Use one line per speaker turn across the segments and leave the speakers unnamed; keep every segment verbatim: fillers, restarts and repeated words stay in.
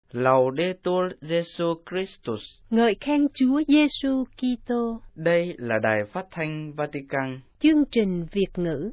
Laudetur Jesus Christus.
Ngợi khen Chúa Giêsu Kitô.
Đây là đài phát thanh Vatican.
Chương trình Việt ngữ.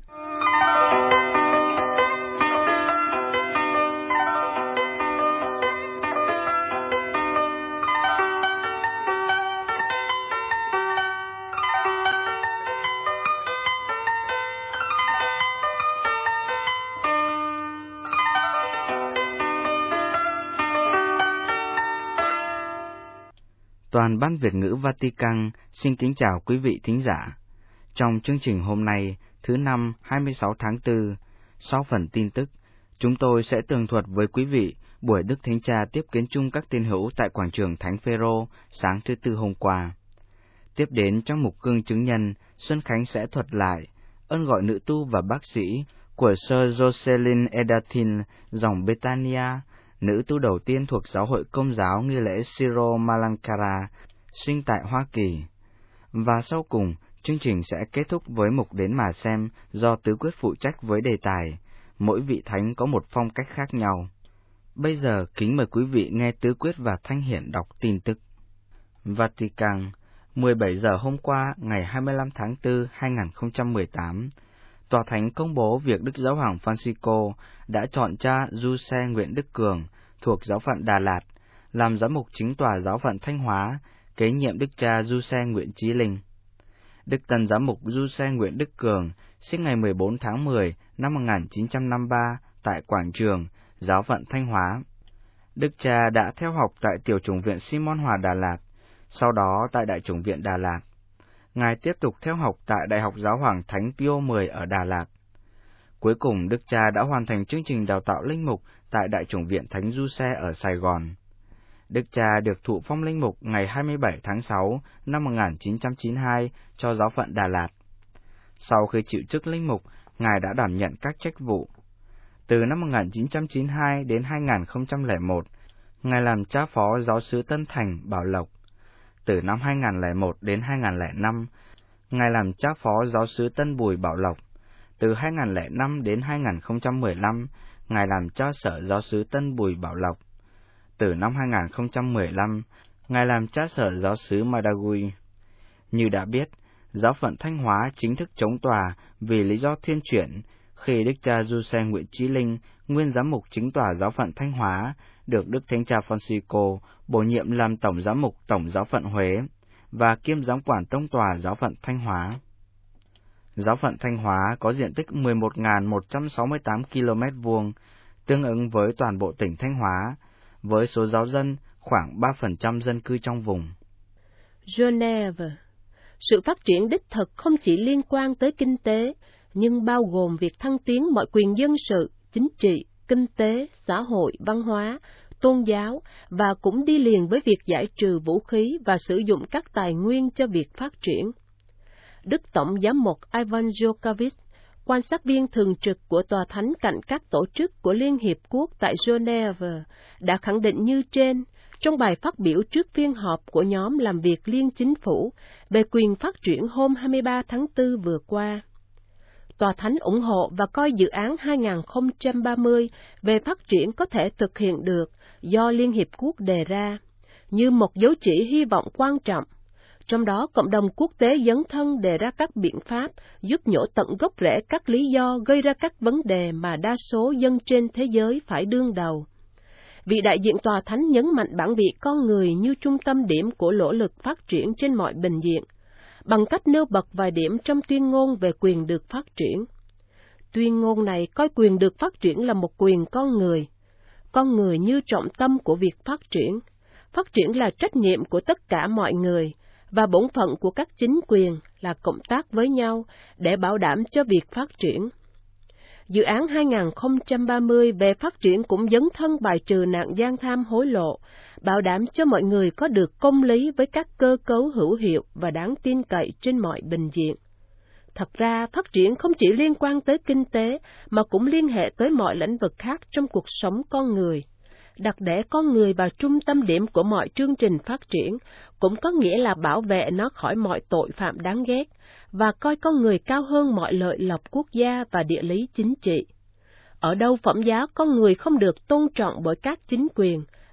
Toàn ban Việt ngữ Vatican xin kính chào quý vị thính giả. Trong chương trình hôm nay, thứ năm hai mươi sáu tháng tư, sau phần tin tức, chúng tôi sẽ tường thuật với quý vị buổi Đức Thánh Cha tiếp kiến chung các tín hữu tại quảng trường Thánh Phêrô sáng thứ Tư hôm qua. Tiếp đến trong mục gương chứng nhân, Xuân Khánh sẽ thuật lại ơn gọi nữ tu và bác sĩ của Sir Jocelyn Edatin dòng Betania, nữ tu đầu tiên thuộc giáo hội Công giáo nghi lễ Syro Malankara, sinh tại Hoa Kỳ. Và sau cùng, chương trình sẽ kết thúc với mục đến mà xem do Tứ Quyết phụ trách với đề tài mỗi vị thánh có một phong cách khác nhau. Bây giờ kính mời quý vị nghe Tứ Quyết và Thanh Hiển đọc tin tức. Vatican, mười bảy giờ hôm qua, ngày hai mươi lăm tháng tư hai nghìn không trăm mười tám, Tòa Thánh công bố việc Đức Giáo hoàng Francisco đã chọn cha Giuse Nguyễn Đức Cường thuộc giáo phận Đà Lạt làm giám mục chính tòa giáo phận Thanh Hóa, kế nhiệm Đức cha Giuse Nguyễn Chí Linh. Đức tân giám mục Giuse Nguyễn Đức Cường sinh ngày mười bốn tháng mười năm một nghìn chín trăm năm mươi ba tại quảng trường giáo phận Thanh Hóa. Đức cha đã theo học tại tiểu chủng viện Simon Hòa Đà Lạt, sau đó tại đại chủng viện Đà Lạt. Ngài tiếp tục theo học tại Đại học Giáo hoàng Thánh Pio mười ở Đà Lạt. Cuối cùng, Đức cha đã hoàn thành chương trình đào tạo linh mục tại Đại chủng viện Thánh Giuse ở Sài Gòn. Đức cha được thụ phong linh mục ngày hai mươi bảy tháng sáu năm một nghìn chín trăm chín mươi hai cho giáo phận Đà Lạt. Sau khi chịu chức linh mục, Ngài đã đảm nhận các chức vụ. Từ năm một nghìn chín trăm chín mươi hai đến hai nghìn không trăm lẻ một, Ngài làm cha phó giáo xứ Tân Thành, Bảo Lộc. Từ năm hai nghìn không trăm lẻ một đến hai nghìn không trăm lẻ năm, Ngài làm cha phó giáo xứ Tân Bùi, Bảo Lộc. Từ hai nghìn không trăm lẻ năm đến hai nghìn không trăm mười lăm, Ngài làm cha sở giáo xứ Tân Bùi, Bảo Lộc. Từ năm hai nghìn không trăm mười lăm, Ngài làm cha sở giáo xứ Madagui. Như đã biết, giáo phận Thanh Hóa chính thức chống tòa vì lý do thiên chuyển khi Đức cha Giuse Nguyễn Chí Linh, nguyên giám mục chính tòa giáo phận Thanh Hóa, được Đức Thánh cha Francisco bổ nhiệm làm tổng giám mục tổng giáo phận Huế và kiêm giám quản tông tòa giáo phận Thanh Hóa. Giáo phận Thanh Hóa có diện tích mười một nghìn một trăm sáu mươi tám ki lô mét vuông, tương ứng với toàn bộ tỉnh Thanh Hóa, với số giáo dân khoảng ba phần trăm dân cư trong vùng.
Geneva. Sự phát triển đích thực không chỉ liên quan tới kinh tế, nhưng bao gồm việc thăng tiến mọi quyền dân sự, chính trị, kinh tế, xã hội, văn hóa, tôn giáo, và cũng đi liền với việc giải trừ vũ khí và sử dụng các tài nguyên cho việc phát triển. Đức Tổng giám mục Ivan Jokovic, quan sát viên thường trực của Tòa Thánh cạnh các tổ chức của Liên Hiệp Quốc tại Geneva, đã khẳng định như trên trong bài phát biểu trước phiên họp của nhóm làm việc liên chính phủ về quyền phát triển hôm hai mươi ba tháng tư vừa qua. Tòa Thánh ủng hộ và coi dự án hai nghìn không trăm ba mươi về phát triển có thể thực hiện được do Liên Hiệp Quốc đề ra, như một dấu chỉ hy vọng quan trọng. Trong đó, cộng đồng quốc tế dấn thân đề ra các biện pháp giúp nhổ tận gốc rễ các lý do gây ra các vấn đề mà đa số dân trên thế giới phải đương đầu. Vị đại diện Tòa Thánh nhấn mạnh bản vị con người như trung tâm điểm của nỗ lực phát triển trên mọi bình diện, bằng cách nêu bật vài điểm trong tuyên ngôn về quyền được phát triển. Tuyên ngôn này coi quyền được phát triển là một quyền con người, con người như trọng tâm của việc phát triển. Phát triển là trách nhiệm của tất cả mọi người, và bổn phận của các chính quyền là cộng tác với nhau để bảo đảm cho việc phát triển. Dự án hai nghìn không trăm ba mươi về phát triển cũng dấn thân bài trừ nạn gian tham hối lộ, bảo đảm cho mọi người có được công lý với các cơ cấu hữu hiệu và đáng tin cậy trên mọi bình diện. Thật ra, phát triển không chỉ liên quan tới kinh tế, mà cũng liên hệ tới mọi lĩnh vực khác trong cuộc sống con người. Đặt để con người vào trung tâm điểm của mọi chương trình phát triển, cũng có nghĩa là bảo vệ nó khỏi mọi tội phạm đáng ghét, và coi con người cao hơn mọi lợi lộc quốc gia và địa lý chính trị. Ở đâu phẩm giá con người không được tôn trọng bởi các chính quyền,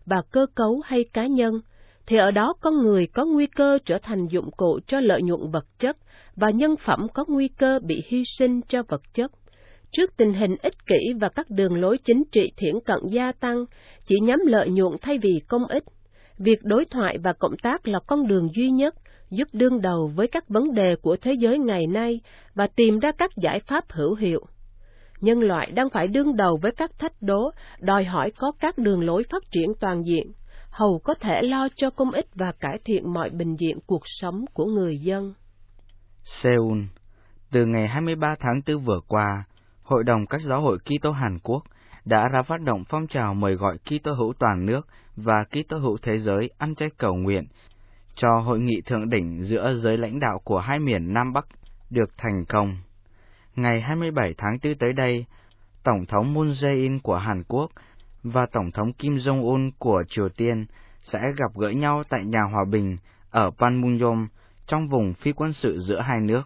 và cơ cấu hay cá nhân, thì ở đó con người có nguy cơ trở thành dụng cụ cho lợi nhuận vật chất, và nhân phẩm có nguy cơ bị hy sinh cho vật chất. Trước tình hình ích kỷ và các đường lối chính trị thiển cận gia tăng, chỉ nhắm lợi nhuận thay vì công ích, việc đối thoại và cộng tác là con đường duy nhất giúp đương đầu với các vấn đề của thế giới ngày nay và tìm ra các giải pháp hữu hiệu. Nhân loại đang phải đương đầu với các thách đố, đòi hỏi có các đường lối phát triển toàn diện, hầu có thể lo cho công ích và cải thiện mọi bình diện cuộc sống của người dân.
Seoul, từ ngày hai mươi ba tháng tư vừa qua, Hội đồng các giáo hội Kitô Hàn Quốc đã ra phát động phong trào mời gọi Kitô hữu toàn nước và Kitô hữu thế giới ăn chay cầu nguyện cho hội nghị thượng đỉnh giữa giới lãnh đạo của hai miền Nam Bắc được thành công. Ngày hai mươi bảy tháng tư tới đây, Tổng thống Moon Jae-in của Hàn Quốc và Tổng thống Kim Jong-un của Triều Tiên sẽ gặp gỡ nhau tại nhà hòa bình ở Panmunjom trong vùng phi quân sự giữa hai nước.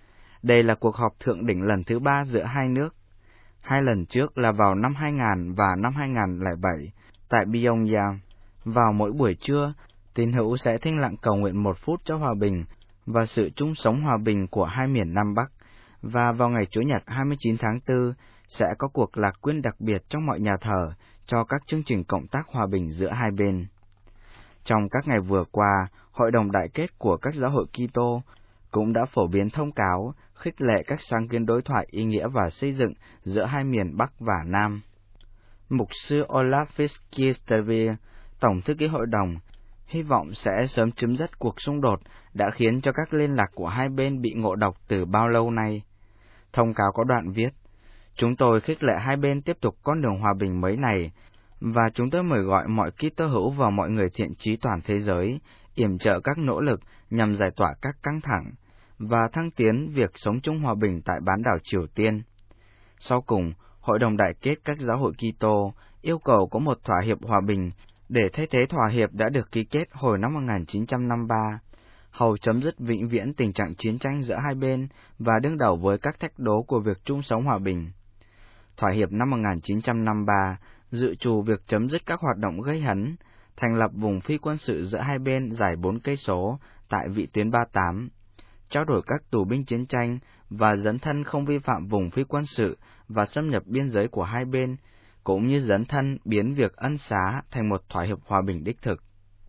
Đây là cuộc họp thượng đỉnh lần thứ ba giữa hai nước. Hai lần trước là vào năm hai nghìn và năm hai nghìn không trăm lẻ bảy tại Pyongyang. Vào mỗi buổi trưa, tín hữu sẽ thinh lặng cầu nguyện một phút cho hòa bình và sự chung sống hòa bình của hai miền Nam Bắc. Và vào ngày Chủ nhật hai mươi chín tháng tư sẽ có cuộc lạc quyên đặc biệt trong mọi nhà thờ cho các chương trình cộng tác hòa bình giữa hai bên. Trong các ngày vừa qua, Hội đồng Đại kết của các giáo hội Kitô cũng đã phổ biến thông cáo khích lệ các sáng kiến đối thoại ý nghĩa và xây dựng giữa hai miền Bắc và Nam. Mục sư Olaf Fiskestevir, Tổng thư ký hội đồng, hy vọng sẽ sớm chấm dứt cuộc xung đột đã khiến cho các liên lạc của hai bên bị ngộ độc từ bao lâu nay. Thông cáo có đoạn viết: "Chúng tôi khích lệ hai bên tiếp tục con đường hòa bình mới này, và chúng tôi mời gọi mọi Kitô hữu và mọi người thiện chí toàn thế giới yểm trợ các nỗ lực nhằm giải tỏa các căng thẳng và thăng tiến việc sống chung hòa bình tại bán đảo Triều Tiên." Sau cùng, Hội đồng Đại kết các giáo hội Kitô yêu cầu có một thỏa hiệp hòa bình để thay thế thỏa hiệp đã được ký kết hồi năm một nghìn chín trăm năm mươi ba, hầu chấm dứt vĩnh viễn tình trạng chiến tranh giữa hai bên và đương đầu với các thách đố của việc chung sống hòa bình. Thỏa hiệp năm một nghìn chín trăm năm mươi ba dự trù việc chấm dứt các hoạt động gây hấn, thành lập vùng phi quân sự giữa hai bên dài bốn cây số tại vĩ tuyến ba mươi tám, trao đổi các tù binh chiến tranh và dấn thân không vi phạm vùng phi quân sự và xâm nhập biên giới của hai bên, cũng như dấn thân biến việc ân xá thành một thỏa hiệp hòa bình đích thực.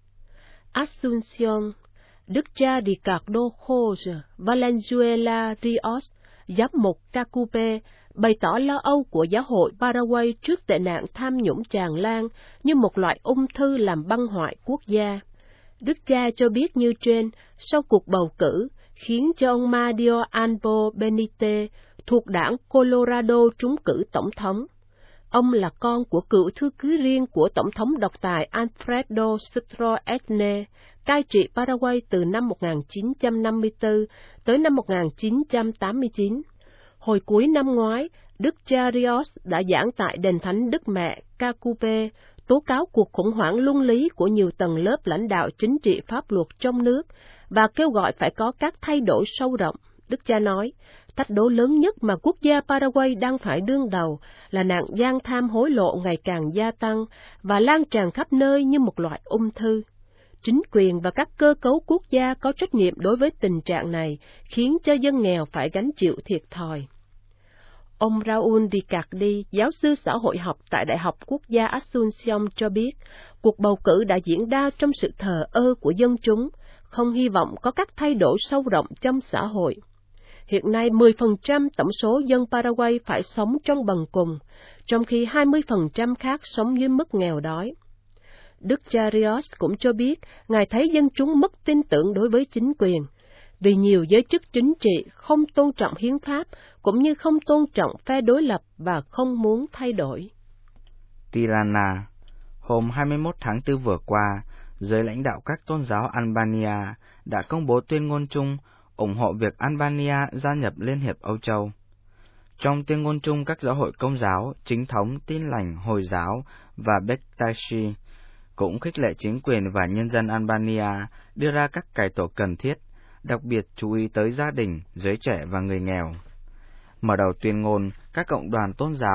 Asunción, Đức cha Ricardo Jorge Valenzuela Rios, giám mục Cacupe, bày tỏ lo âu của giáo hội Paraguay trước tệ nạn tham nhũng tràn lan như một loại ung thư làm băng hoại quốc gia. Đức cha cho biết như trên, sau cuộc bầu cử, khiến cho ông Mario Albo Benitez thuộc đảng Colorado trúng cử tổng thống. Ông là con của cựu thư ký riêng của Tổng thống độc tài Alfredo Stroessner, cai trị Paraguay từ năm một nghìn chín trăm năm mươi tư tới năm một nghìn chín trăm tám mươi chín. Hồi cuối năm ngoái, Đức cha Rios đã giảng tại đền thánh Đức Mẹ Cacupe, tố cáo cuộc khủng hoảng luân lý của nhiều tầng lớp lãnh đạo chính trị pháp luật trong nước và kêu gọi phải có các thay đổi sâu rộng. Đức cha nói, thách đố lớn nhất mà quốc gia Paraguay đang phải đương đầu là nạn gian tham hối lộ ngày càng gia tăng và lan tràn khắp nơi như một loại ung thư. Chính quyền và các cơ cấu quốc gia có trách nhiệm đối với tình trạng này, khiến cho dân nghèo phải gánh chịu thiệt thòi. Ông Raúl Ricardi, giáo sư xã hội học tại Đại học Quốc gia Asunción cho biết, cuộc bầu cử đã diễn ra trong sự thờ ơ của dân chúng, không hy vọng có các thay đổi sâu rộng trong xã hội. Hiện nay, mười phần trăm tổng số dân Paraguay phải sống trong bần cùng, trong khi hai mươi phần trăm khác sống dưới mức nghèo đói. Đức cha Rios cũng cho biết, Ngài thấy dân chúng mất tin tưởng đối với chính quyền, vì nhiều giới chức chính trị không tôn trọng hiến pháp, cũng như không tôn trọng phe đối lập và không muốn thay đổi.
Tirana, hôm hai mươi mốt tháng tư vừa qua, giới lãnh đạo các tôn giáo Albania đã công bố tuyên ngôn chung ủng hộ việc Albania gia nhập Liên hiệp Âu Châu. Trong tuyên ngôn chung, các giáo hội Công giáo, Chính thống, Tin lành, Hồi giáo và Bektashi cũng khích lệ chính quyền và nhân dân Albania đưa ra các cải tổ cần thiết, đặc biệt chú ý tới gia đình, giới trẻ và người nghèo. Mở đầu tuyên ngôn, các cộng đoàn tôn giáo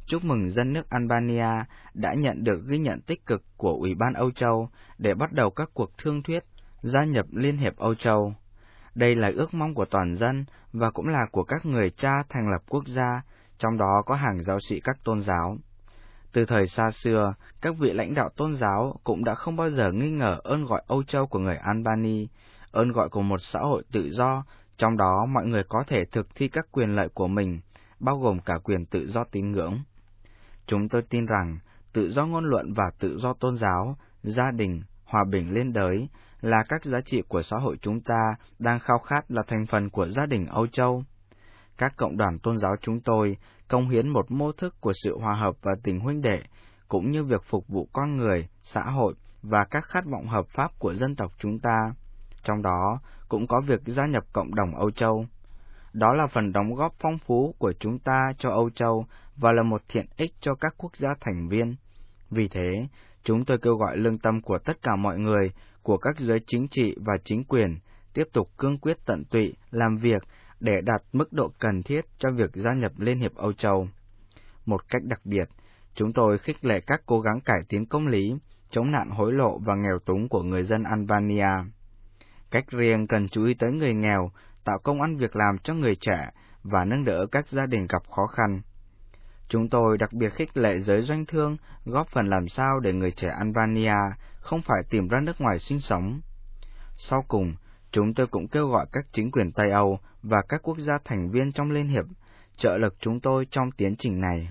chúc mừng dân nước Albania đã nhận được ghi nhận tích cực của Ủy ban Âu Châu để bắt đầu các cuộc thương thuyết gia nhập Liên hiệp Âu Châu. Đây là ước mong của toàn dân và cũng là của các người cha thành lập quốc gia, trong đó có hàng giáo sĩ các tôn giáo. Từ thời xa xưa, các vị lãnh đạo tôn giáo cũng đã không bao giờ nghi ngờ ơn gọi Âu Châu của người Albany, ơn gọi của một xã hội tự do, trong đó mọi người có thể thực thi các quyền lợi của mình, bao gồm cả quyền tự do tín ngưỡng. Chúng tôi tin rằng tự do ngôn luận và tự do tôn giáo, gia đình, hòa bình liên đới là các giá trị của xã hội chúng ta đang khao khát là thành phần của gia đình Âu Châu. Các cộng đoàn tôn giáo chúng tôi cống hiến một mô thức của sự hòa hợp và tình huynh đệ, cũng như việc phục vụ con người, xã hội và các khát vọng hợp pháp của dân tộc chúng ta. Trong đó cũng có việc gia nhập cộng đồng Âu Châu. Đó là phần đóng góp phong phú của chúng ta cho Âu Châu và là một thiện ích cho các quốc gia thành viên. Vì thế, chúng tôi kêu gọi lương tâm của tất cả mọi người, của các giới chính trị và chính quyền, tiếp tục cương quyết tận tụy làm việc để đạt mức độ cần thiết cho việc gia nhập Liên hiệp Âu Châu. Một cách đặc biệt, chúng tôi khích lệ các cố gắng cải tiến công lý, chống nạn hối lộ và nghèo túng của người dân Albania. Cách riêng cần chú ý tới người nghèo, tạo công ăn việc làm cho người trẻ và nâng đỡ các gia đình gặp khó khăn. Chúng tôi đặc biệt khích lệ giới doanh thương, góp phần làm sao để người trẻ Albania không phải tìm ra nước ngoài sinh sống. Sau cùng, chúng tôi cũng kêu gọi các chính quyền Tây Âu và các quốc gia thành viên trong Liên hiệp trợ lực chúng tôi trong tiến trình này.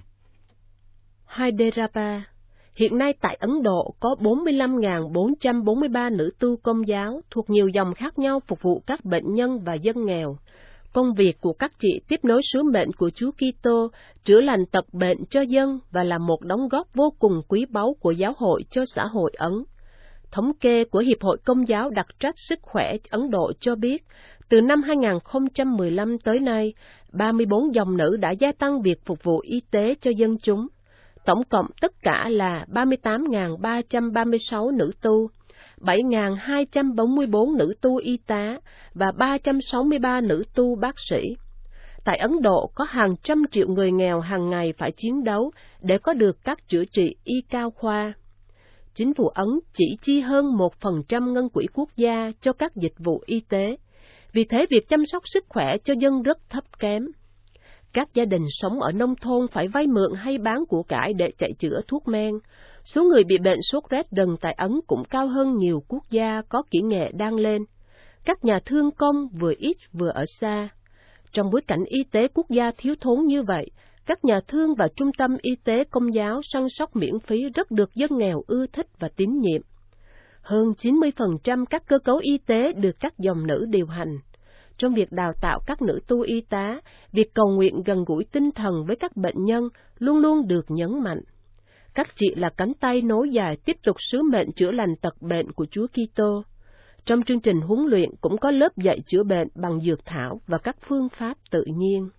Hyderabad. Hiện nay tại Ấn Độ có bốn mươi lăm nghìn bốn trăm bốn mươi ba nữ tu công giáo thuộc nhiều dòng khác nhau phục vụ các bệnh nhân và dân nghèo. Công việc của các chị tiếp nối sứ mệnh của Chúa Kitô, chữa lành tật bệnh cho dân và là một đóng góp vô cùng quý báu của giáo hội cho xã hội Ấn. Thống kê của Hiệp hội Công giáo đặc trách sức khỏe Ấn Độ cho biết, từ năm hai nghìn không trăm mười lăm tới nay, ba mươi bốn dòng nữ đã gia tăng việc phục vụ y tế cho dân chúng. Tổng cộng tất cả là ba mươi tám nghìn ba trăm ba mươi sáu nữ tu, bảy nghìn hai trăm bốn mươi tư nữ tu y tá và ba trăm sáu mươi ba nữ tu bác sĩ. Tại Ấn Độ có hàng trăm triệu người nghèo hàng ngày phải chiến đấu để có được các chữa trị y cao khoa. Chính phủ Ấn chỉ chi hơn một phần trăm ngân quỹ quốc gia cho các dịch vụ y tế, vì thế việc chăm sóc sức khỏe cho dân rất thấp kém. Các gia đình sống ở nông thôn phải vay mượn hay bán của cải để chạy chữa thuốc men. Số người bị bệnh sốt rét rần tại Ấn cũng cao hơn nhiều quốc gia có kỹ nghệ đang lên. Các nhà thương công vừa ít vừa ở xa. Trong bối cảnh y tế quốc gia thiếu thốn như vậy, các nhà thương và trung tâm y tế công giáo săn sóc miễn phí rất được dân nghèo ưa thích và tín nhiệm. Hơn chín mươi phần trăm các cơ cấu y tế được các dòng nữ điều hành. Trong việc đào tạo các nữ tu y tá, việc cầu nguyện gần gũi tinh thần với các bệnh nhân luôn luôn được nhấn mạnh. Các chị là cánh tay nối dài tiếp tục sứ mệnh chữa lành tật bệnh của Chúa Kitô. Trong chương trình huấn luyện cũng có lớp dạy chữa bệnh bằng dược thảo và các phương pháp tự nhiên.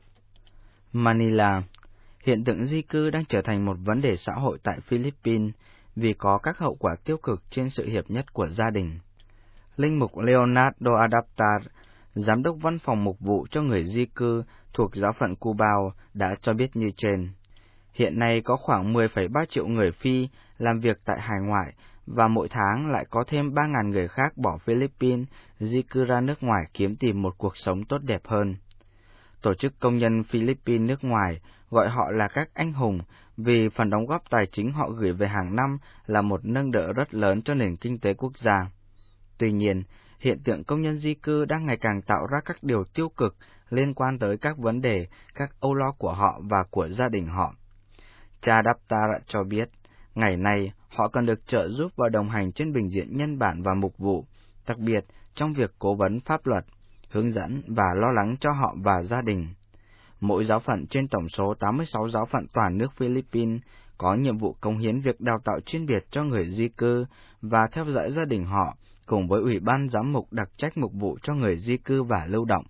Manila. Hiện tượng di cư đang trở thành một vấn đề xã hội tại Philippines vì có các hậu quả tiêu cực trên sự hiệp nhất của gia đình. Linh mục Leonardo Adaptar, Giám đốc Văn phòng Mục vụ cho người di cư thuộc giáo phận Cubao đã cho biết như trên. Hiện nay có khoảng mười phẩy ba triệu người Phi làm việc tại hải ngoại và mỗi tháng lại có thêm ba nghìn người khác bỏ Philippines di cư ra nước ngoài kiếm tìm một cuộc sống tốt đẹp hơn. Tổ chức công nhân Philippines nước ngoài gọi họ là các anh hùng vì phần đóng góp tài chính họ gửi về hàng năm là một nâng đỡ rất lớn cho nền kinh tế quốc gia. Tuy nhiên, hiện tượng công nhân di cư đang ngày càng tạo ra các điều tiêu cực liên quan tới các vấn đề, các âu lo của họ và của gia đình họ. Cha Daptar cho biết, ngày nay họ cần được trợ giúp và đồng hành trên bình diện nhân bản và mục vụ, đặc biệt trong việc cố vấn pháp luật, hướng dẫn và lo lắng cho họ và gia đình. Mỗi giáo phận trên tổng số tám mươi sáu giáo phận toàn nước Philippines có nhiệm vụ cống hiến việc đào tạo chuyên biệt cho người di cư và theo dõi gia đình họ, cùng với Ủy ban Giám mục đặc trách mục vụ cho người di cư và lưu động.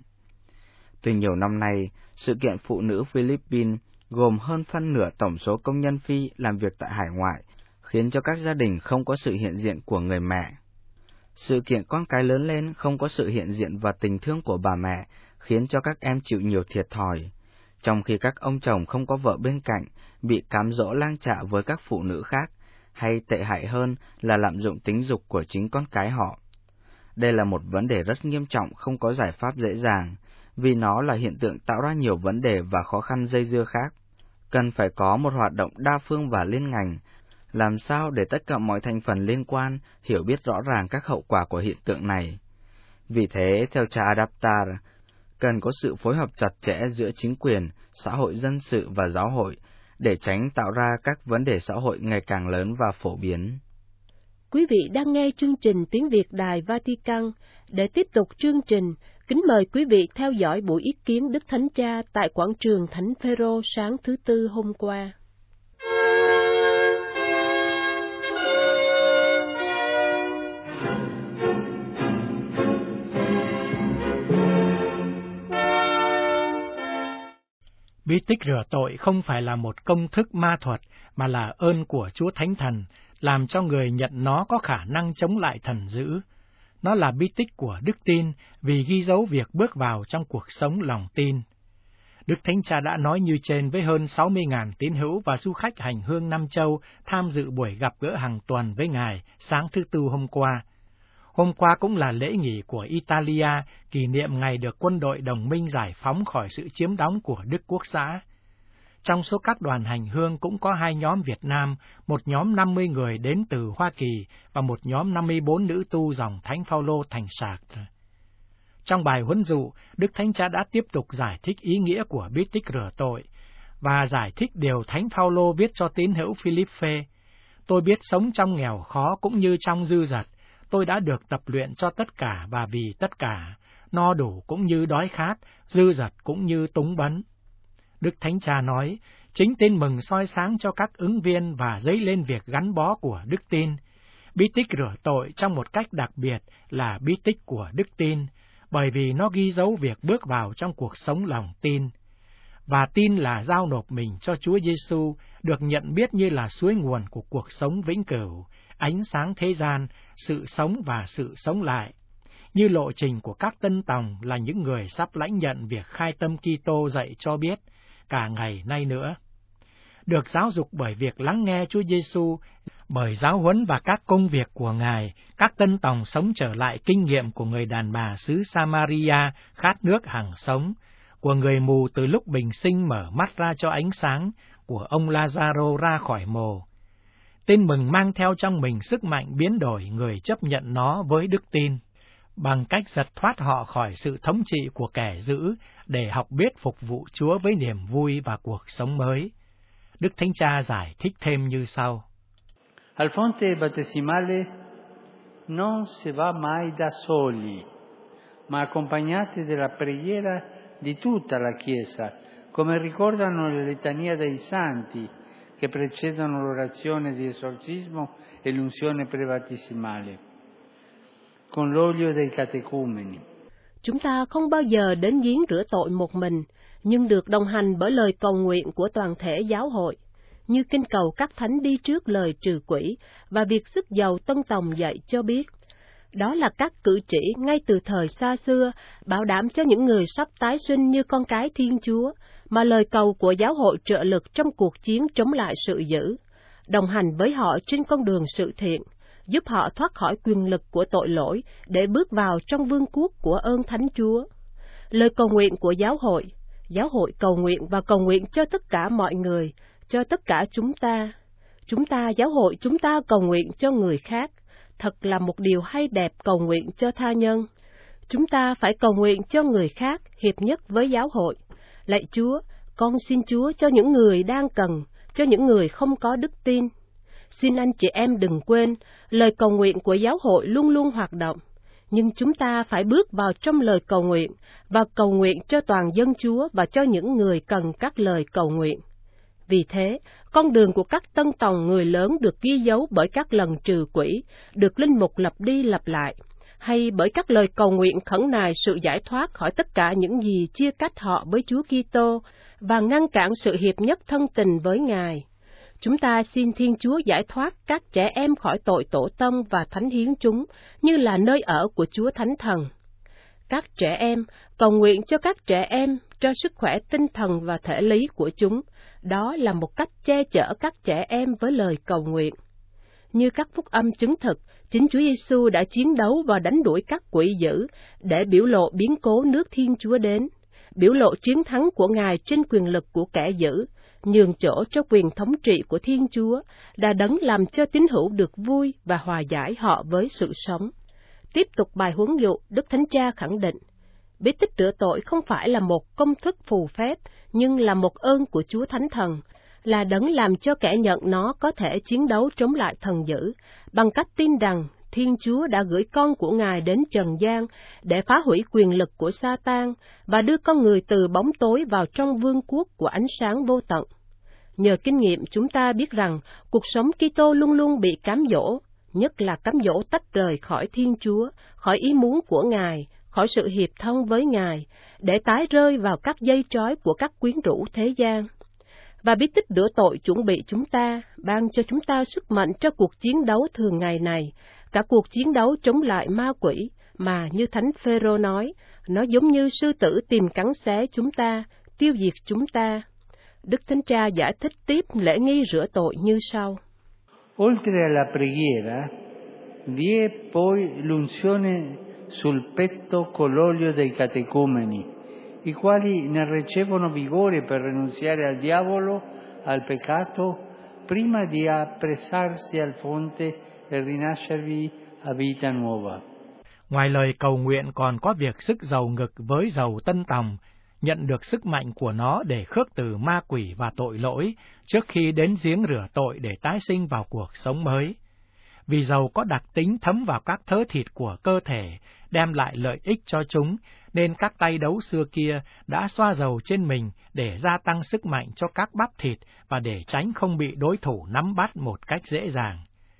Từ nhiều năm nay, sự kiện phụ nữ Philippines gồm hơn phân nửa tổng số công nhân Phi làm việc tại hải ngoại, khiến cho các gia đình không có sự hiện diện của người mẹ. Sự kiện con cái lớn lên không có sự hiện diện và tình thương của bà mẹ, khiến cho các em chịu nhiều thiệt thòi. trong khi các ông chồng không có vợ bên cạnh bị cám dỗ lang chạ với các phụ nữ khác, hay tệ hại hơn là lạm dụng tính dục của chính con cái họ. Đây là một vấn đề rất nghiêm trọng, không có giải pháp dễ dàng, vì nó là hiện tượng tạo ra nhiều vấn đề và khó khăn dây dưa khác. Cần phải có một hoạt động đa phương và liên ngành, làm sao để tất cả mọi thành phần liên quan hiểu biết rõ ràng các hậu quả của hiện tượng này. Vì thế, theo cha Adaptar, cần có sự phối hợp chặt chẽ giữa chính quyền, xã hội dân sự và giáo hội, để tránh tạo ra các vấn đề xã hội ngày càng lớn và phổ biến.
Quý vị đang nghe chương trình Tiếng Việt Đài Vatican. Để tiếp tục chương trình, kính mời quý vị theo dõi buổi ý kiến Đức Thánh Cha tại quảng trường Thánh Phêrô sáng thứ Tư hôm qua.
Bí tích rửa tội không phải là một công thức ma thuật, mà là ơn của Chúa Thánh Thần, làm cho người nhận nó có khả năng chống lại thần dữ. Nó là bí tích của đức tin, vì ghi dấu việc bước vào trong cuộc sống lòng tin. Đức Thánh Cha đã nói như trên với hơn sáu mươi nghìn tín hữu và du khách hành hương Nam Châu tham dự buổi gặp gỡ hàng tuần với Ngài sáng thứ Tư hôm qua. Hôm qua cũng là lễ nghỉ của Italia, kỷ niệm ngày được quân đội đồng minh giải phóng khỏi sự chiếm đóng của Đức Quốc xã. Trong số các đoàn hành hương cũng có hai nhóm Việt Nam, một nhóm năm mươi người đến từ Hoa Kỳ và một nhóm năm mươi bốn nữ tu dòng Thánh Phaolô thành Chartres. Trong bài huấn dụ, Đức Thánh Cha đã tiếp tục giải thích ý nghĩa của bí tích rửa tội và giải thích điều Thánh Phaolô viết cho tín hữu Philippe. Tôi biết sống trong nghèo khó cũng như trong dư dật. Tôi đã được tập luyện cho tất cả và vì tất cả, no đủ cũng như đói khát, dư dật cũng như túng bấn. Đức Thánh Cha nói, chính tin mừng soi sáng cho các ứng viên và dấy lên việc gắn bó của đức tin. Bí tích rửa tội trong một cách đặc biệt là bí tích của đức tin, bởi vì nó ghi dấu việc bước vào trong cuộc sống lòng tin. Và tin là giao nộp mình cho Chúa Giêsu, được nhận biết như là suối nguồn của cuộc sống vĩnh cửu, ánh sáng thế gian, sự sống và sự sống lại. Như lộ trình của các tân tòng là những người sắp lãnh nhận việc khai tâm Kitô dạy cho biết, cả ngày nay nữa. Được giáo dục bởi việc lắng nghe Chúa Giêsu, bởi giáo huấn và các công việc của Ngài, các tân tòng sống trở lại kinh nghiệm của người đàn bà xứ Samaria khát nước hằng sống, của người mù từ lúc bình sinh mở mắt ra cho ánh sáng, của ông Lazaro ra khỏi mồ. Tin mừng mang theo trong mình sức mạnh biến đổi người chấp nhận nó với đức tin, bằng cách giật thoát họ khỏi sự thống trị của kẻ dữ để học biết phục vụ Chúa với niềm vui và cuộc sống mới. Đức Thánh Cha giải thích thêm như sau.
Al fonte battesimale non si va mai da soli, ma accompagnati dalla preghiera di tutta la Chiesa, come ricordano le litanie dei santi che precedono l'orazione di esorcismo e l'unzione prebattesimale, con l'olio dei catecumeni.
Chúng ta không bao giờ đến giếng rửa tội một mình, nhưng được đồng hành bởi lời cầu nguyện của toàn thể giáo hội, như kinh cầu các thánh đi trước lời trừ quỷ và việc sức giàu tân tòng dạy cho biết. Đó là các cử chỉ ngay từ thời xa xưa, bảo đảm cho những người sắp tái sinh như con cái Thiên Chúa, mà lời cầu của giáo hội trợ lực trong cuộc chiến chống lại sự dữ, đồng hành với họ trên con đường sự thiện, giúp họ thoát khỏi quyền lực của tội lỗi để bước vào trong vương quốc của ơn Thánh Chúa. Lời cầu nguyện của giáo hội, giáo hội cầu nguyện và cầu nguyện cho tất cả mọi người, cho tất cả chúng ta. Chúng ta, giáo hội, chúng ta cầu nguyện cho người khác. Thật là một điều hay đẹp cầu nguyện cho tha nhân. Chúng ta phải cầu nguyện cho người khác, hiệp nhất với giáo hội. Lạy Chúa, con xin Chúa cho những người đang cần, cho những người không có đức tin. Xin anh chị em đừng quên, lời cầu nguyện của giáo hội luôn luôn hoạt động. Nhưng chúng ta phải bước vào trong lời cầu nguyện và cầu nguyện cho toàn dân Chúa và cho những người cần các lời cầu nguyện. Vì thế, con đường của các tân tòng người lớn được ghi dấu bởi các lần trừ quỷ, được linh mục lặp đi lặp lại, hay bởi các lời cầu nguyện khẩn nài sự giải thoát khỏi tất cả những gì chia cách họ với Chúa Kitô và ngăn cản sự hiệp nhất thân tình với Ngài. Chúng ta xin Thiên Chúa giải thoát các trẻ em khỏi tội tổ tông và thánh hiến chúng, như là nơi ở của Chúa Thánh Thần. các trẻ em, cầu nguyện cho các trẻ em, cho sức khỏe tinh thần và thể lý của chúng. Đó là một cách che chở các trẻ em với lời cầu nguyện. Như các phúc âm chứng thực, chính Chúa Giêsu đã chiến đấu và đánh đuổi các quỷ dữ để biểu lộ biến cố nước Thiên Chúa đến, biểu lộ chiến thắng của Ngài trên quyền lực của kẻ dữ, nhường chỗ cho quyền thống trị của Thiên Chúa, đã đấng làm cho tín hữu được vui và hòa giải họ với sự sống. Tiếp tục bài huấn dụ, Đức Thánh Cha khẳng định, bí tích rửa tội không phải là một công thức phù phép, nhưng là một ơn của Chúa Thánh Thần, là đấng làm cho kẻ nhận nó có thể chiến đấu chống lại thần dữ, bằng cách tin rằng Thiên Chúa đã gửi con của Ngài đến trần gian để phá hủy quyền lực của Sa-tan và đưa con người từ bóng tối vào trong vương quốc của ánh sáng vô tận. Nhờ kinh nghiệm chúng ta biết rằng cuộc sống Kitô luôn luôn bị cám dỗ, nhất là cám dỗ tách rời khỏi Thiên Chúa, khỏi ý muốn của Ngài, khỏi sự hiệp thông với Ngài, để tái rơi vào các dây trói của các quyến rũ thế gian. Và bí tích rửa tội chuẩn bị chúng ta, ban cho chúng ta sức mạnh cho cuộc chiến đấu thường ngày này, cả cuộc chiến đấu chống lại ma quỷ, mà như Thánh Phêrô nói, nó giống như sư tử tìm cắn xé chúng ta, tiêu diệt chúng ta. Đức Thánh Cha giải thích tiếp lễ nghi rửa tội như sau.
Oltre alla preghiera, vi è poi l'unzione sul petto con l'olio dei catecumeni, i quali ne ricevono vigore per rinunziare al diavolo, al peccato, prima di appressarsi al fonte e rinascervi a vita nuova.
Ngoài lời cầu nguyện còn có việc sức dầu ngực với dầu tân tòng, nhận được sức mạnh của nó để khước từ ma quỷ và tội lỗi, trước khi đến giếng rửa tội để tái sinh vào cuộc sống mới. Vì dầu có đặc tính thấm vào các thớ thịt của cơ thể, đem lại lợi ích cho chúng, nên các tay đấu xưa kia đã xoa dầu trên mình để gia tăng sức mạnh cho các bắp thịt và để tránh không bị đối thủ nắm bắt một cách dễ dàng.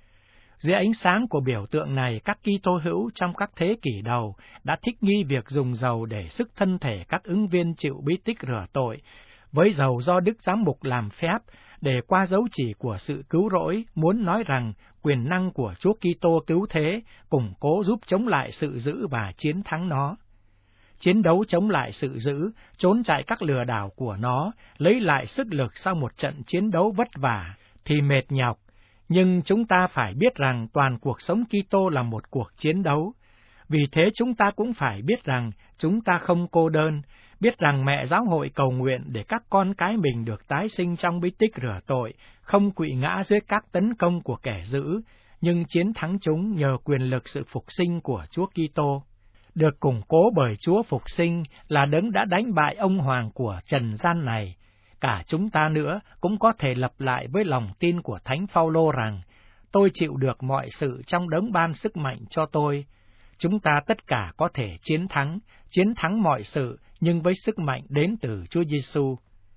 Dưới ánh sáng của biểu tượng này, các Kitô hữu trong các thế kỷ đầu đã thích nghi việc dùng dầu để sức thân thể các ứng viên chịu bí tích rửa tội, với dầu do Đức Giám mục làm phép, để qua dấu chỉ của sự cứu rỗi, muốn nói rằng quyền năng của Chúa Kitô cứu thế, củng cố giúp chống lại sự dữ và chiến thắng nó. Chiến đấu chống lại sự dữ, trốn chạy các lừa đảo của nó, lấy lại sức lực sau một trận chiến đấu vất vả, thì mệt nhọc. Nhưng chúng ta phải biết rằng toàn cuộc sống Kitô là một cuộc chiến đấu. Vì thế chúng ta cũng phải biết rằng chúng ta không cô đơn, biết rằng mẹ giáo hội cầu nguyện để các con cái mình được tái sinh trong bí tích rửa tội, không quỵ ngã dưới các tấn công của kẻ dữ, nhưng chiến thắng chúng nhờ quyền lực sự phục sinh của Chúa Kitô. Được củng cố bởi Chúa phục sinh là đấng đã đánh bại ông hoàng của trần gian này. Cả chúng ta nữa cũng có thể lập lại với lòng tin của Thánh Phaolô rằng, tôi chịu được mọi sự trong đấng ban sức mạnh cho tôi. Chúng ta tất cả có thể chiến thắng, chiến thắng mọi sự, nhưng với sức mạnh đến từ Chúa Giêsu.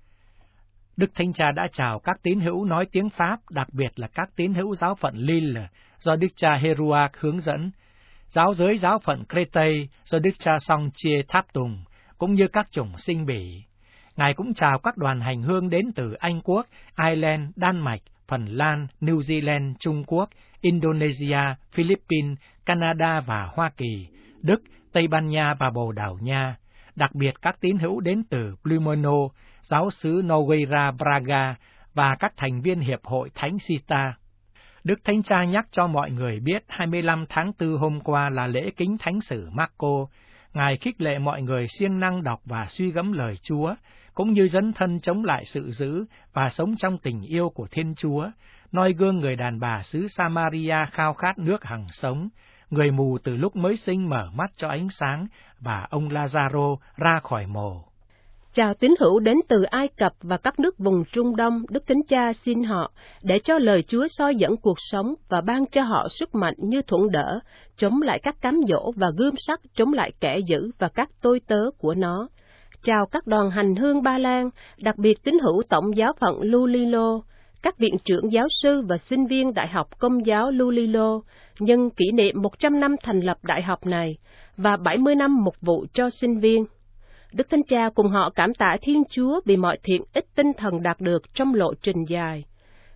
Đức Thánh Cha đã chào các tín hữu nói tiếng Pháp, đặc biệt là các tín hữu giáo phận Lille do Đức Cha Hérouac hướng dẫn, giáo giới giáo phận Créteil do Đức Cha Song Chia tháp tùng, cũng như các chủng sinh bỉ. Ngài cũng chào các đoàn hành hương đến từ Anh Quốc, Ireland, Đan Mạch, Phần Lan, New Zealand, Trung Quốc, Indonesia, Philippines, Canada và Hoa Kỳ, Đức, Tây Ban Nha và Bồ Đào Nha, đặc biệt các tín hữu đến từ Plumeno, giáo xứ Nogueira Braga và các thành viên Hiệp hội Thánh Sita. Đức Thánh Cha nhắc cho mọi người biết hai mươi lăm tháng tư hôm qua là lễ kính Thánh sử Marco. Ngài khích lệ mọi người siêng năng đọc và suy gẫm lời Chúa, cũng như dấn thân chống lại sự dữ và sống trong tình yêu của Thiên Chúa, noi gương người đàn bà xứ Samaria khao khát nước hằng sống, người mù từ lúc mới sinh mở mắt cho ánh sáng, và ông Lazaro ra khỏi mồ.
Chào tín hữu đến từ Ai Cập và các nước vùng Trung Đông, Đức Thánh Cha xin họ để cho lời Chúa soi dẫn cuộc sống và ban cho họ sức mạnh như thuẫn đỡ, chống lại các cám dỗ và gươm sắt, chống lại kẻ dữ và các tôi tớ của nó. Chào các đoàn hành hương Ba Lan, đặc biệt tín hữu tổng giáo phận Lulilo, các viện trưởng giáo sư và sinh viên Đại học Công giáo Lulilo, nhân kỷ niệm một trăm năm thành lập đại học này và bảy mươi năm mục vụ cho sinh viên. Đức Thánh Cha cùng họ cảm tạ Thiên Chúa vì mọi thiện ích tinh thần đạt được trong lộ trình dài.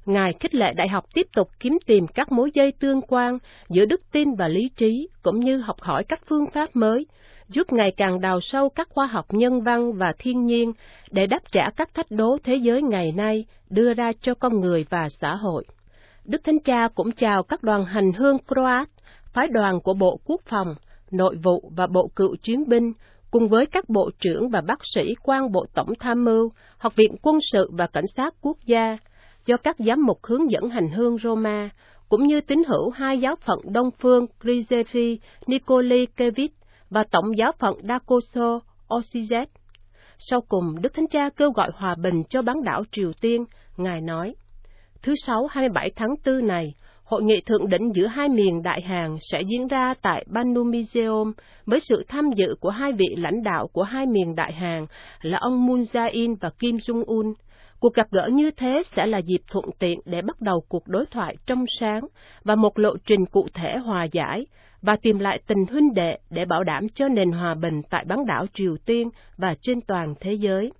Ngài khích lệ đại học tiếp tục kiếm tìm các mối dây tương quan giữa đức tin và lý trí, cũng như học hỏi các phương pháp mới, giúp ngày càng đào sâu các khoa học nhân văn và thiên nhiên để đáp trả các thách đố thế giới ngày nay đưa ra cho con người và xã hội. Đức Thánh Cha cũng chào các đoàn hành hương Croat, phái đoàn của Bộ Quốc phòng, Nội vụ và Bộ Cựu chiến binh, cùng với các bộ trưởng và bác sĩ quan Bộ Tổng tham mưu, Học viện Quân sự và Cảnh sát Quốc gia, do các giám mục hướng dẫn hành hương Roma, cũng như tín hữu hai giáo phận Đông Phương Grizevi Nikolikevich và Tổng giáo phận Dakoso Osijek. Sau cùng, Đức Thánh Cha kêu gọi hòa bình cho bán đảo Triều Tiên. Ngài nói, thứ Sáu hai mươi bảy tháng tư này, Hội nghị thượng đỉnh giữa hai miền Đại Hàn sẽ diễn ra tại Banumizeum với sự tham dự của hai vị lãnh đạo của hai miền Đại Hàn là ông Moon Jae-in và Kim Jong-un. Cuộc gặp gỡ như thế sẽ là dịp thuận tiện để bắt đầu cuộc đối thoại trong sáng và một lộ trình cụ thể hòa giải và tìm lại tình huynh đệ để bảo đảm cho nền hòa bình tại bán đảo Triều Tiên và trên toàn thế giới.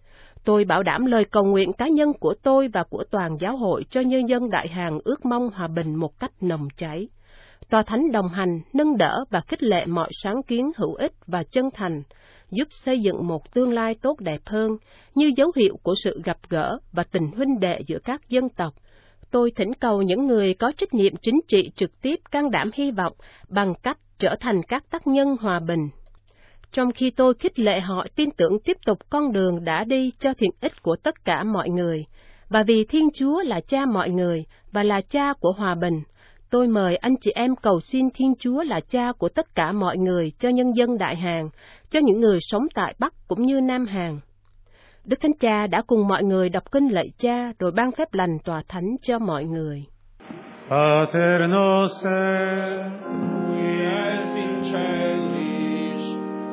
Tôi bảo đảm lời cầu nguyện cá nhân của tôi và của toàn giáo hội cho nhân dân Đại Hàn ước mong hòa bình một cách nồng cháy. Tòa Thánh đồng hành, nâng đỡ và khích lệ mọi sáng kiến hữu ích và chân thành, giúp xây dựng một tương lai tốt đẹp hơn, như dấu hiệu của sự gặp gỡ và tình huynh đệ giữa các dân tộc. Tôi thỉnh cầu những người có trách nhiệm chính trị trực tiếp can đảm hy vọng bằng cách trở thành các tác nhân hòa bình. Trong khi tôi khích lệ họ tin tưởng tiếp tục con đường đã đi cho thiện ích của tất cả mọi người, và vì Thiên Chúa là cha mọi người và là cha của hòa bình, tôi mời anh chị em cầu xin Thiên Chúa là cha của tất cả mọi người cho nhân dân Đại Hàn, cho những người sống tại Bắc cũng như Nam Hàn. Đức Thánh Cha đã cùng mọi người đọc kinh lạy Cha rồi ban phép lành tòa thánh cho mọi người.
Pater noster, qui es in celis,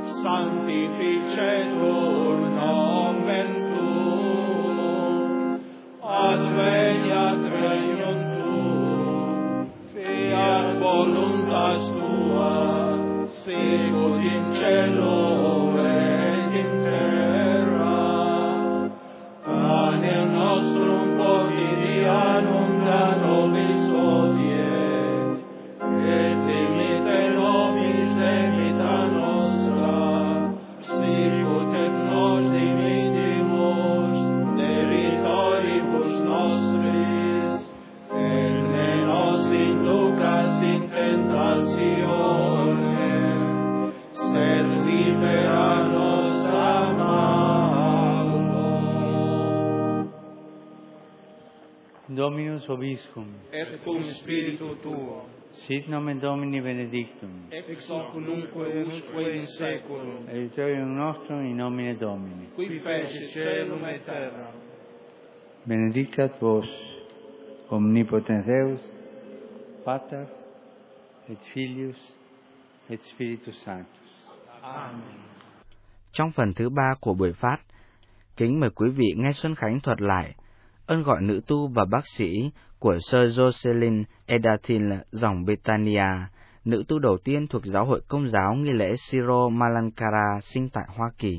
sanctificetur nomen tuum, adveniat regnum tuum, fiat voluntas tua, sicut in cielo et in terra. Panem nostrum quotidianum da nobis hodie, et dimitte nobis debita nostra, sicut et nos dimittimus debitoribus nostris, et ne nos inducas in tentatione, sed libera nos a malo.
Dominus vobiscum,
Et cum spiritu tuo,
sit nomen Domini benedictum,
ex hoc nunquo usque in saeculum,
aiuterium nostrum in nomine Domini.
qui feci caelum et terra.
Benedictat vos, omnipotens Deus, Pater, et Filius, et Spiritus Sanctus.
Amen.
Trong phần thứ ba của buổi phát, kính mời quý vị nghe Xuân Khánh thuật lại ơn gọi nữ tu và bác sĩ của Sir Jocelyn Edatin dòng Betania, nữ tu đầu tiên thuộc giáo hội Công giáo nghi lễ Syro Malankara sinh tại Hoa Kỳ.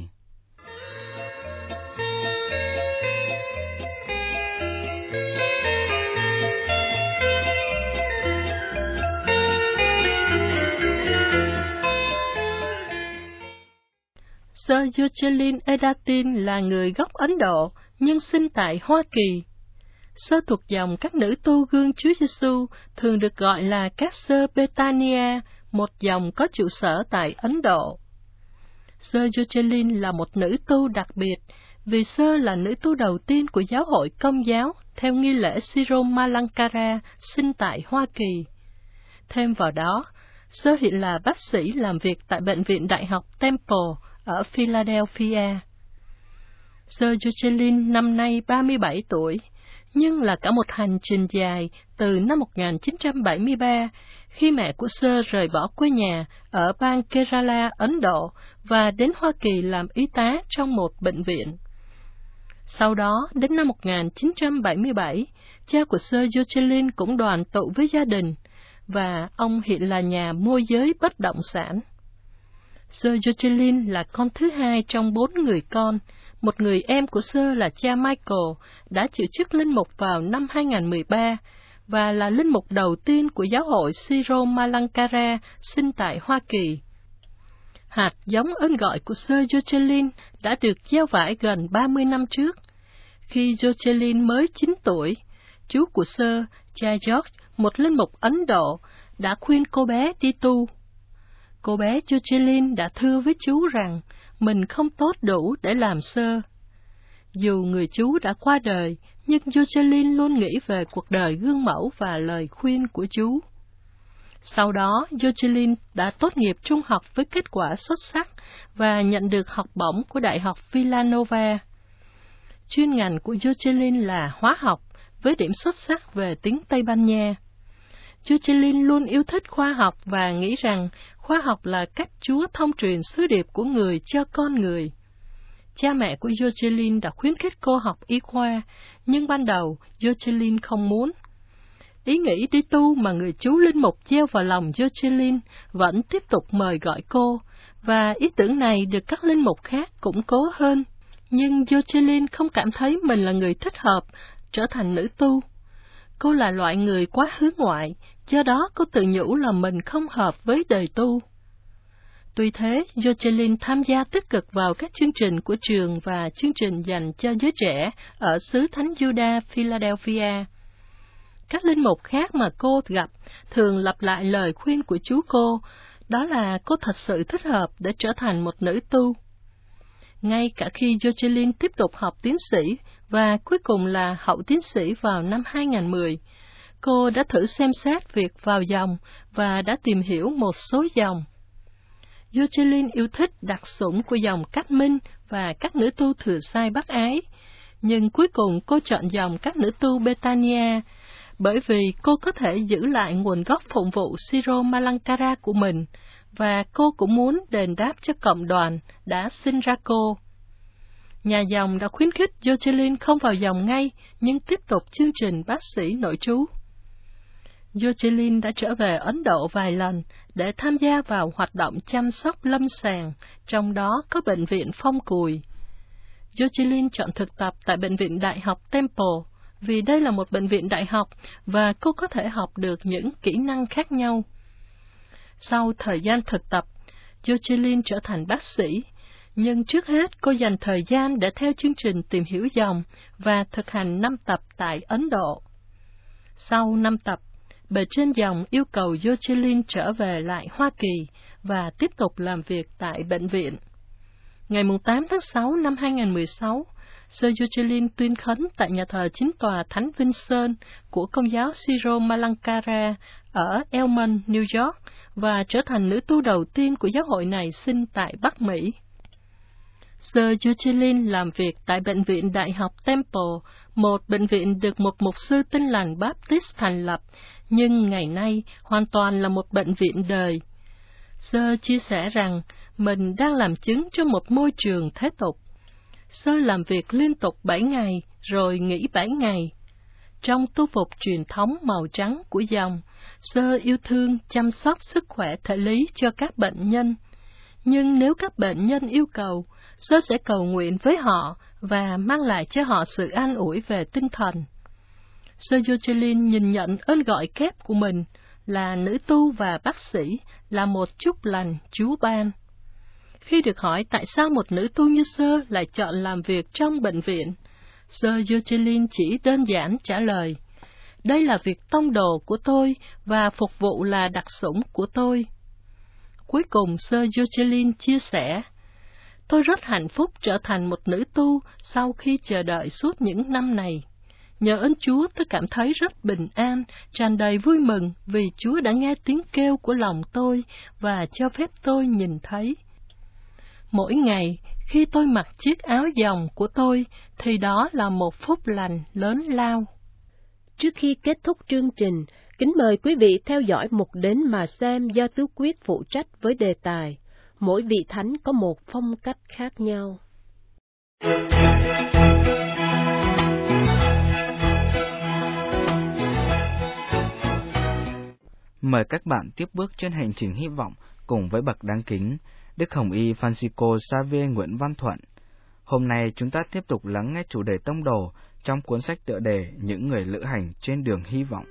Sir Jocelyn Edatin là người gốc Ấn Độ, nhưng sinh tại Hoa Kỳ. Sơ thuộc dòng các nữ tu gương Chúa Giêsu thường được gọi là các Sơ Betania, một dòng có trụ sở tại Ấn Độ. Sơ Jocelyn là một nữ tu đặc biệt vì Sơ là nữ tu đầu tiên của giáo hội Công giáo theo nghi lễ Syro Malankara sinh tại Hoa Kỳ. Thêm vào đó, Sơ hiện là bác sĩ làm việc tại Bệnh viện Đại học Temple ở Philadelphia. Sir Jocelyn năm nay ba mươi bảy tuổi, nhưng là cả một hành trình dài từ năm một nghìn chín trăm bảy mươi ba, khi mẹ của Sir rời bỏ quê nhà ở bang Kerala, Ấn Độ, và đến Hoa Kỳ làm y tá trong một bệnh viện. Sau đó, đến năm một nghìn chín trăm bảy mươi bảy, cha của Sir Jocelyn cũng đoàn tụ với gia đình, và ông hiện là nhà môi giới bất động sản. Sir Jocelyn là con thứ hai trong bốn người con, một người em của Sơ là cha Michael, đã chịu chức linh mục vào năm hai nghìn không trăm mười ba và là linh mục đầu tiên của giáo hội Syro-Malankara sinh tại Hoa Kỳ. Hạt giống ơn gọi của Sơ Jocelyn đã được gieo vải gần ba mươi năm trước. Khi Jocelyn mới chín tuổi, chú của Sơ, cha George, một linh mục Ấn Độ, đã khuyên cô bé đi tu. Cô bé Jocelyn đã thưa với chú rằng mình không tốt đủ để làm sơ. Dù người chú đã qua đời, nhưng Jocelyn luôn nghĩ về cuộc đời gương mẫu và lời khuyên của chú. Sau đó, Jocelyn đã tốt nghiệp trung học với kết quả xuất sắc và nhận được học bổng của Đại học Villanova. Chuyên ngành của Jocelyn là hóa học, với điểm xuất sắc về tiếng Tây Ban Nha. Jocelyn luôn yêu thích khoa học và nghĩ rằng khoa học là cách Chúa thông truyền sứ điệp của người cho con người. Cha mẹ của Jocelyn đã khuyến khích cô học y khoa, nhưng ban đầu Jocelyn không muốn. Ý nghĩ đi tu mà người chú linh mục gieo vào lòng Jocelyn vẫn tiếp tục mời gọi cô, và ý tưởng này được các linh mục khác củng cố hơn. Nhưng Jocelyn không cảm thấy mình là người thích hợp trở thành nữ tu. Cô là loại người quá hướng ngoại, do đó cô tự nhủ là mình không hợp với đời tu. Tuy thế, Jocelyn tham gia tích cực vào các chương trình của trường và chương trình dành cho giới trẻ ở xứ Thánh Juda, Philadelphia. Các linh mục khác mà cô gặp thường lặp lại lời khuyên của chú cô, đó là cô thật sự thích hợp để trở thành một nữ tu. Ngay cả khi Jocelyn tiếp tục học tiến sĩ và cuối cùng là hậu tiến sĩ vào năm hai nghìn không trăm mười, cô đã thử xem xét việc vào dòng và đã tìm hiểu một số dòng. Jocelyn yêu thích đặc sủng của dòng Cát Minh và các nữ tu Thừa Sai Bác Ái, nhưng cuối cùng cô chọn dòng các nữ tu Betania, bởi vì cô có thể giữ lại nguồn gốc phụng vụ Syro-Malankara của mình, và cô cũng muốn đền đáp cho cộng đoàn đã sinh ra cô. Nhà dòng đã khuyến khích Jocelyn không vào dòng ngay, nhưng tiếp tục chương trình bác sĩ nội trú. Jocelyn đã trở về Ấn Độ vài lần để tham gia vào hoạt động chăm sóc lâm sàng, trong đó có bệnh viện Phong Cùi. Jocelyn chọn thực tập tại Bệnh viện Đại học Temple, vì đây là một bệnh viện đại học và cô có thể học được những kỹ năng khác nhau. Sau thời gian thực tập, Jocelyn trở thành bác sĩ, nhưng trước hết cô dành thời gian để theo chương trình tìm hiểu dòng và thực hành năm tập tại Ấn Độ. Sau năm tập, bề trên dòng yêu cầu Jocelyn trở về lại Hoa Kỳ và tiếp tục làm việc tại bệnh viện. Ngày tám tháng sáu năm hai nghìn không trăm mười sáu, Sơ Jocelyn tuyên khấn tại nhà thờ chính tòa Thánh Vinh Sơn của Công giáo Syro-Malankara ở Elmont, New York, và trở thành nữ tu đầu tiên của giáo hội này sinh tại Bắc Mỹ. Sơ Jocelyn làm việc tại Bệnh viện Đại học Temple, một bệnh viện được một mục sư Tin lành Baptist thành lập, nhưng ngày nay hoàn toàn là một bệnh viện đời. Sơ chia sẻ rằng mình đang làm chứng cho một môi trường thế tục. Sơ làm việc liên tục bảy ngày, rồi nghỉ bảy ngày. Trong tu phục truyền thống màu trắng của dòng, Sơ yêu thương chăm sóc sức khỏe thể lý cho các bệnh nhân. Nhưng nếu các bệnh nhân yêu cầu, Sơ sẽ cầu nguyện với họ và mang lại cho họ sự an ủi về tinh thần. Sơ Jocelyn nhìn nhận ơn gọi kép của mình là nữ tu và bác sĩ là một chúc lành Chúa ban. Khi được hỏi tại sao một nữ tu như Sơ lại chọn làm việc trong bệnh viện, Sơ Jocelyn chỉ đơn giản trả lời, đây là việc tông đồ của tôi và phục vụ là đặc sủng của tôi. Cuối cùng Sơ Jocelyn chia sẻ, tôi rất hạnh phúc trở thành một nữ tu sau khi chờ đợi suốt những năm này. Nhờ ơn Chúa tôi cảm thấy rất bình an, tràn đầy vui mừng vì Chúa đã nghe tiếng kêu của lòng tôi và cho phép tôi nhìn thấy. Mỗi ngày, khi tôi mặc chiếc áo dòng của tôi, thì đó là một phúc lành lớn lao.
Trước khi kết thúc chương trình, kính mời quý vị theo dõi mục đến mà xem do Tứ Quyết phụ trách với đề tài Mỗi vị thánh có một phong cách khác nhau.
Mời các bạn tiếp bước trên hành trình hy vọng cùng với bậc đáng kính Đức Hồng Y Francisco Xavier Nguyễn Văn Thuận. Hôm nay chúng ta tiếp tục lắng nghe chủ đề tông đồ trong cuốn sách tựa đề Những người lữ hành trên đường hy vọng.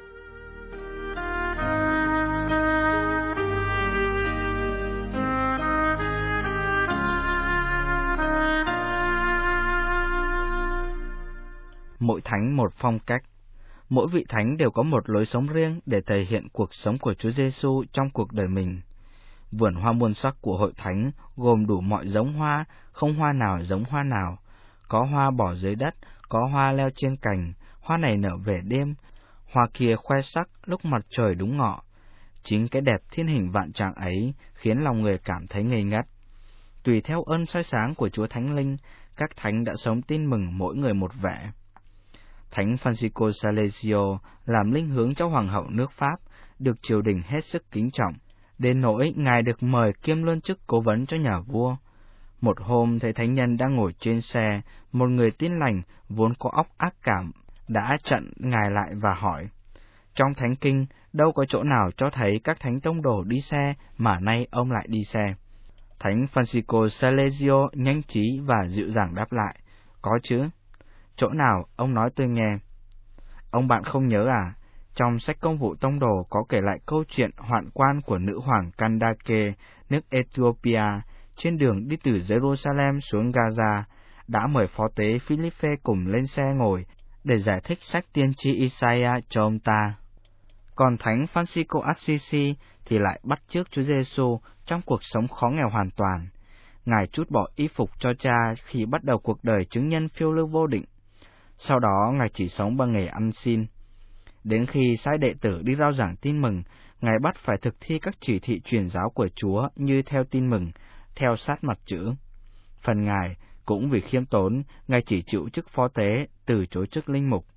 Mỗi thánh một phong cách. Mỗi vị thánh đều có một lối sống riêng để thể hiện cuộc sống của Chúa Giêsu trong cuộc đời mình. Vườn hoa muôn sắc của hội thánh gồm đủ mọi giống hoa, không hoa nào giống hoa nào. Có hoa bỏ dưới đất, có hoa leo trên cành, hoa này nở về đêm, hoa kia khoe sắc lúc mặt trời đúng ngọ. Chính cái đẹp thiên hình vạn trạng ấy khiến lòng người cảm thấy ngây ngất. Tùy theo ơn soi sáng của Chúa Thánh Linh, các thánh đã sống tin mừng mỗi người một vẻ. Thánh Francisco Salesio làm linh hướng cho Hoàng hậu nước Pháp, được triều đình hết sức kính trọng, đến nỗi ngài được mời kiêm luôn chức cố vấn cho nhà vua. Một hôm thấy thánh nhân đang ngồi trên xe, một người tin lành vốn có óc ác cảm đã chặn ngài lại và hỏi: trong thánh kinh đâu có chỗ nào cho thấy các thánh tông đồ đi xe mà nay ông lại đi xe? Thánh Francisco Salesio nhanh trí và dịu dàng đáp lại: có chứ. Chỗ nào, ông nói tôi nghe. Ông bạn không nhớ à? Trong sách Công vụ Tông đồ có kể lại câu chuyện hoạn quan của nữ hoàng Kandake, nước Ethiopia, trên đường đi từ Jerusalem xuống Gaza, đã mời phó tế Philippe cùng lên xe ngồi để giải thích sách tiên tri Isaiah cho ông ta. Còn Thánh Francisco Assisi thì lại bắt chước Chúa Giêsu trong cuộc sống khó nghèo hoàn toàn. Ngài trút bỏ y phục cho cha khi bắt đầu cuộc đời chứng nhân phiêu lưu vô định. Sau đó, Ngài chỉ sống bằng nghề ăn xin. Đến khi sai đệ tử đi rao giảng tin mừng, Ngài bắt phải thực thi các chỉ thị truyền giáo của Chúa như theo tin mừng, theo sát mặt chữ. Phần Ngài, cũng vì khiêm tốn, Ngài chỉ chịu chức phó tế, từ chối chức linh mục.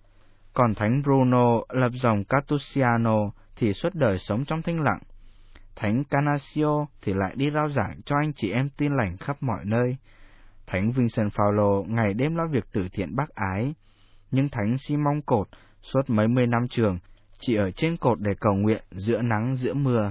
Còn Thánh Bruno lập dòng Cartusiano thì suốt đời sống trong thinh lặng. Thánh Canasio thì lại đi rao giảng cho anh chị em tin lành khắp mọi nơi. Thánh Vincent Paulo ngày đêm lo việc từ thiện bác ái. Nhưng Thánh Simon Cột suốt mấy mươi năm trường chỉ ở trên cột để cầu nguyện giữa nắng giữa mưa.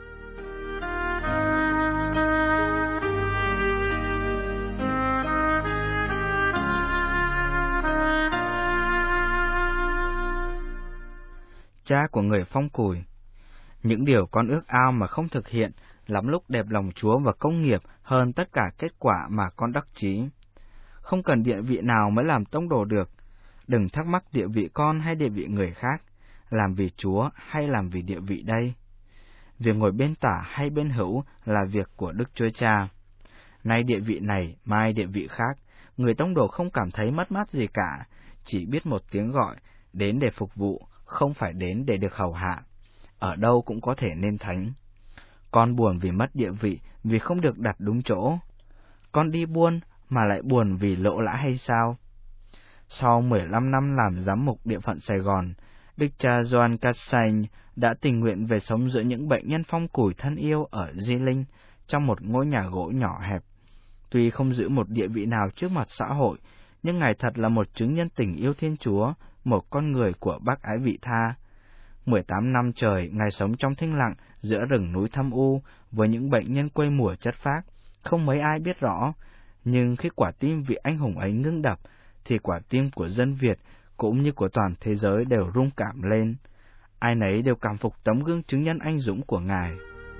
Cha của người phong cùi. Những điều con ước ao mà không thực hiện lắm lúc đẹp lòng Chúa và công nghiệp hơn tất cả kết quả mà con đắc chí. Không cần địa vị nào mới làm tông đồ được. Đừng thắc mắc địa vị con hay địa vị người khác, làm vì Chúa hay làm vì địa vị đây. Việc ngồi bên tả hay bên hữu là việc của Đức Chúa Cha. Nay địa vị này, mai địa vị khác, người tông đồ không cảm thấy mất mát gì cả, chỉ biết một tiếng gọi, đến để phục vụ, không phải đến để được hầu hạ. Ở đâu cũng có thể nên thánh. Con buồn vì mất địa vị, vì không được đặt đúng chỗ. Con đi buôn mà lại buồn vì lỗ lã hay sao? Sau mười lăm năm làm giám mục địa phận Sài Gòn, Đức cha Gioan Cassagne đã tình nguyện về sống giữa những bệnh nhân phong cùi thân yêu ở Di Linh, trong một ngôi nhà gỗ nhỏ hẹp. Tuy không giữ một địa vị nào trước mặt xã hội, nhưng Ngài thật là một chứng nhân tình yêu Thiên Chúa, một con người của bác ái vị tha. Mười tám năm trời, Ngài sống trong thinh lặng giữa rừng núi thâm u, với những bệnh nhân quê mùa chất phác, không mấy ai biết rõ. Nhưng khi quả tim vị anh hùng ấy ngưng đập, thì quả tim của dân Việt cũng như của toàn thế giới đều rung cảm lên. Ai nấy đều cảm phục tấm gương chứng nhân anh dũng của Ngài.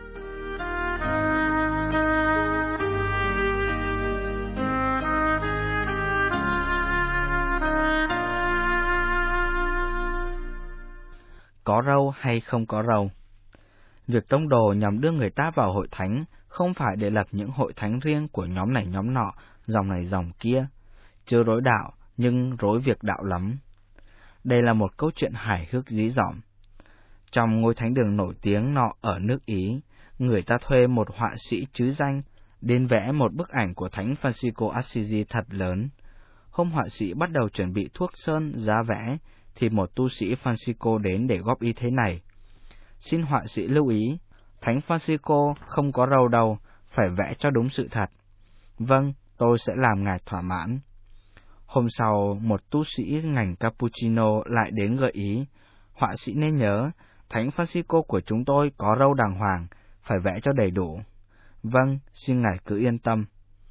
Có râu hay không có râu? Việc tông đồ nhằm đưa người ta vào hội thánh không phải để lập những hội thánh riêng của nhóm này nhóm nọ, dòng này dòng kia. Chưa rối đạo, nhưng rối việc đạo lắm. Đây là một câu chuyện hài hước dí dỏm. Trong ngôi thánh đường nổi tiếng nọ ở nước Ý, người ta thuê một họa sĩ trứ danh đến vẽ một bức ảnh của Thánh Francisco Assisi thật lớn. Hôm họa sĩ bắt đầu chuẩn bị thuốc sơn, giá vẽ, thì một tu sĩ Francisco đến để góp ý thế này: xin họa sĩ lưu ý, Thánh Francisco không có râu đâu, phải vẽ cho đúng sự thật. Vâng, tôi sẽ làm ngài thỏa mãn. Hôm sau, một tu sĩ ngành Cappuccino lại đến gợi ý: họa sĩ nên nhớ, Thánh Francisco của chúng tôi có râu đàng hoàng, phải vẽ cho đầy đủ. Vâng, xin ngài cứ yên tâm.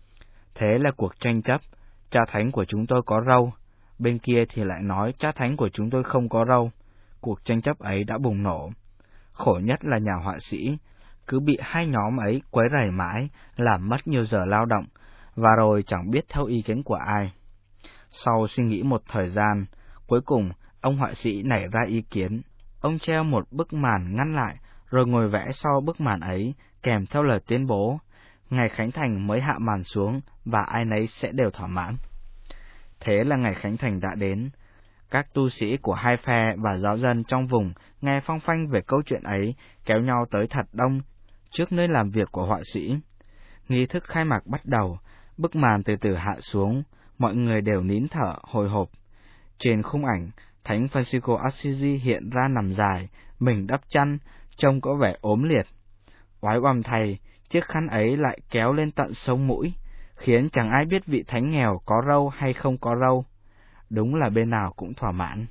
Thế là cuộc tranh chấp, cha thánh của chúng tôi có râu, bên kia thì lại nói cha thánh của chúng tôi không có râu. Cuộc tranh chấp ấy đã bùng nổ. Khổ nhất là nhà họa sĩ, cứ bị hai nhóm ấy quấy rầy mãi, làm mất nhiều giờ lao động, và rồi chẳng biết theo ý kiến của ai. Sau suy nghĩ một thời gian, cuối cùng ông họa sĩ nảy ra ý kiến. Ông treo một bức màn ngăn lại, rồi ngồi vẽ sau bức màn ấy, kèm theo lời tuyên bố, ngày Khánh Thành mới hạ màn xuống, và ai nấy sẽ đều thỏa mãn. Thế là ngày Khánh Thành đã đến. Các tu sĩ của hai phe và giáo dân trong vùng nghe phong phanh về câu chuyện ấy, kéo nhau tới thật đông, trước nơi làm việc của họa sĩ. Nghi thức khai mạc bắt đầu, bức màn từ từ hạ xuống, mọi người đều nín thở, hồi hộp. Trên khung ảnh, Thánh Francisco Assisi hiện ra nằm dài, mình đắp chăn, trông có vẻ ốm liệt. Oái oăm thay, chiếc khăn ấy lại kéo lên tận sống mũi, khiến chẳng ai biết vị thánh nghèo có râu hay không có râu. Đúng là bên nào cũng thỏa mãn.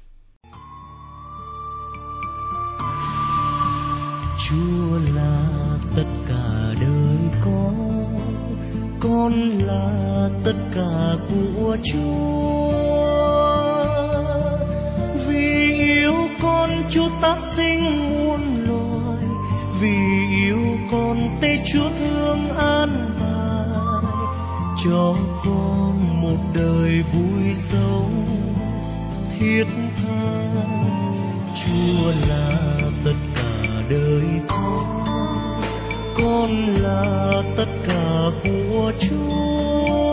Chúa là tất cả đời con, con là tất cả của Chúa. Vì yêu con Chúa tác sinh muôn loài, vì yêu con tế Chúa thương an bài, cho con một đời vui sống thiết tha. Chúa là tất cả đời con, con là tất cả của Chúa.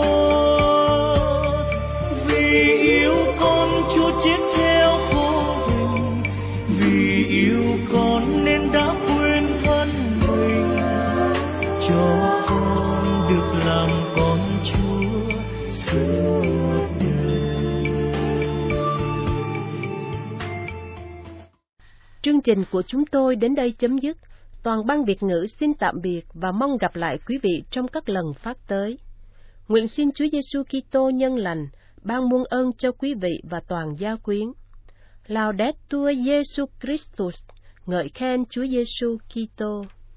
Vì yêu con Chúa chết theo vô hình, vì yêu con nên đã quên thân mình, cho con được làm con Chúa suốt đời.
Chương trình của chúng tôi đến đây chấm dứt. Toàn ban Việt ngữ xin tạm biệt và mong gặp lại quý vị trong các lần phát tới. Nguyện xin Chúa Giêsu Kitô nhân lành ban muôn ơn cho quý vị và toàn gia quyến. Laudetur Jesus Christus, ngợi khen Chúa Giêsu Kitô.